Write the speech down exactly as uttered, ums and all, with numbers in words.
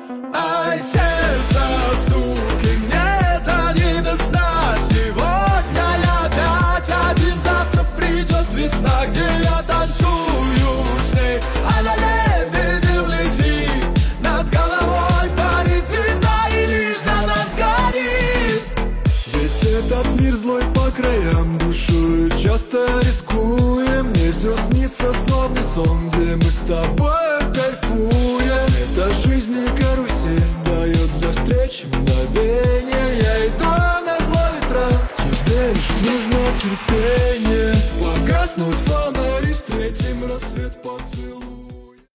Ай, сердце стук, и мне-то не до сна. Сегодня я опять один, завтра придет весна, где я танцую с ней, а-ля лебедем летит. Над головой парит звезда, и лишь для нас горит. Весь этот мир злой по краям, душою часто рискуем. Мне все снится словно сон, где мы с тобой кайфуем. Эта жизнь не карусель, дает для встречи мгновенье. Я иду на зло ветра, тебе лишь нужно терпеть.